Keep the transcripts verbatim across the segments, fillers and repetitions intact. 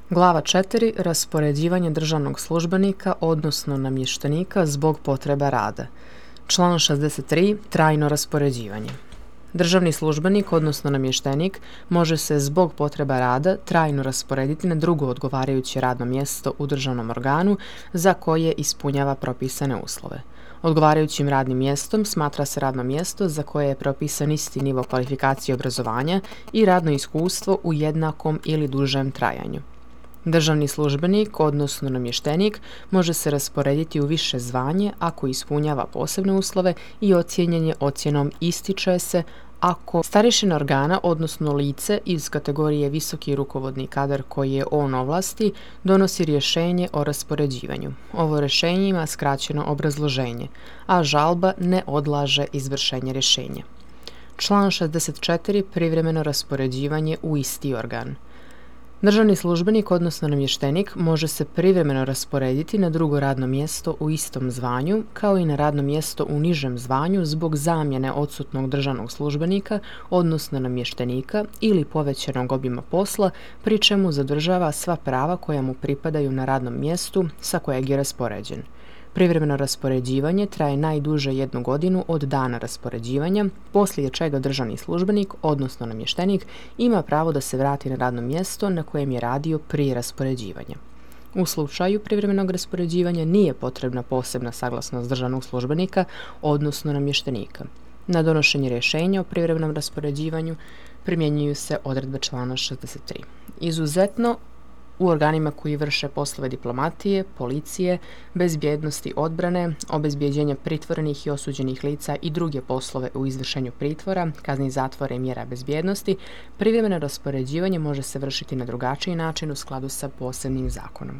Glava četiri. Raspoređivanje državnog službenika, odnosno namještenika zbog potreba rada. Član šezdeset tri. Trajno raspoređivanje. Državni službenik, odnosno namještenik, može se zbog potreba rada trajno rasporediti na drugo odgovarajuće radno mjesto u državnom organu za koje ispunjava propisane uslove. Odgovarajućim radnim mjestom smatra se radno mjesto za koje je propisan isti nivo kvalifikacije i obrazovanja i radno iskustvo u jednakom ili dužem trajanju. Državni službenik, odnosno namještenik, može se rasporediti u više zvanje ako ispunjava posebne uslove i ocijenjen je ocjenom ističe se ako starješina organa, odnosno lice iz kategorije visoki rukovodni kadar koji je on ovlasti, donosi rješenje o raspoređivanju. Ovo rješenje ima skraćeno obrazloženje, a žalba ne odlaže izvršenje rješenja. Član šezdeset četiri. Privremeno raspoređivanje u isti organ. Državni službenik, odnosno namještenik, može se privremeno rasporediti na drugo radno mjesto u istom zvanju, kao i na radno mjesto u nižem zvanju zbog zamjene odsutnog državnog službenika, odnosno namještenika ili povećanog obima posla, pri čemu zadržava sva prava koja mu pripadaju na radnom mjestu sa kojeg je raspoređen. Privremeno raspoređivanje traje najduže jednu godinu od dana raspoređivanja, poslije čega državni službenik, odnosno namještenik, ima pravo da se vrati na radno mjesto na kojem je radio prije raspoređivanja. U slučaju privremenog raspoređivanja nije potrebna posebna saglasnost državnog službenika, odnosno namještenika. Na donošenje rješenja o privremenom raspoređivanju primjenjuju se odredbe člana šezdeset tri. Izuzetno, u organima koji vrše poslove diplomatije, policije, bezbjednosti odbrane, obezbjeđenja pritvorenih i osuđenih lica i druge poslove u izvršenju pritvora, kazni zatvora i mjera bezbjednosti, privremeno raspoređivanje može se vršiti na drugačiji način u skladu sa posebnim zakonom.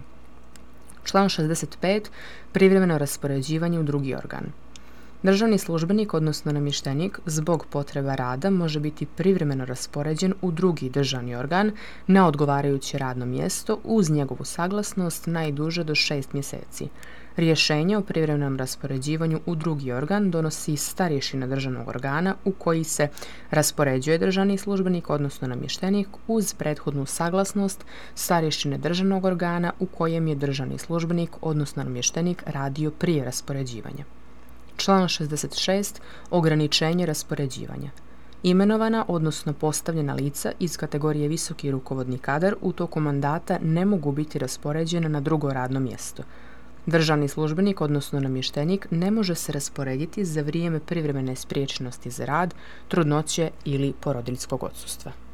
Član šezdeset pet. Privremeno raspoređivanje u drugi organ. Državni službenik, odnosno namještenik, zbog potreba rada može biti privremeno raspoređen u drugi državni organ na odgovarajuće radno mjesto uz njegovu saglasnost najduže do šest mjeseci. Rješenje o privremenom raspoređivanju u drugi organ donosi starješina državnog organa u koji se raspoređuje državni službenik, odnosno namještenik, uz prethodnu saglasnost starješine državnog organa u kojem je državni službenik, odnosno namještenik, radio prije raspoređivanja. Član šezdeset šest. Ograničenje raspoređivanja. Imenovana, odnosno postavljena lica iz kategorije visoki rukovodni kadar u toku mandata ne mogu biti raspoređena na drugo radno mjesto. Državni službenik, odnosno namještenik, ne može se rasporediti za vrijeme privremene spriječenosti za rad, trudnoće ili porodiljskog odsustva.